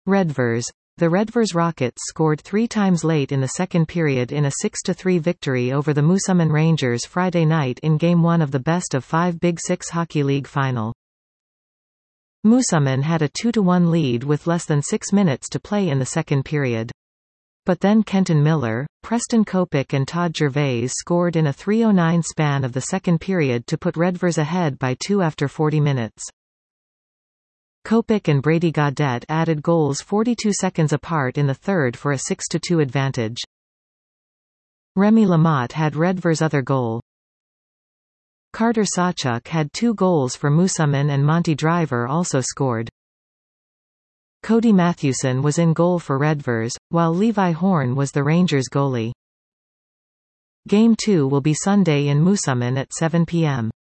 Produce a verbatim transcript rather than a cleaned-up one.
Redvers. The Redvers Rockets scored three times late in the second period in a six to three victory over the Moosomin Rangers Friday night in Game one of the Best of Five Big Six Hockey League final. Moosomin had a two to one lead with less than six minutes to play in the second period. But then Kenton Miller, Preston Kopic and Todd Gervais scored in a three oh nine span of the second period to put Redvers ahead by two after forty minutes. Kopic and Brady Gaudette added goals forty-two seconds apart in the third for a six to two advantage. Remy Lamotte had Redvers' other goal. Carter Sawchuk had two goals for Moosomin and Monty Driver also scored. Cody Mathewson was in goal for Redvers, while Levi Horn was the Rangers' goalie. Game two will be Sunday in Moosomin at seven p m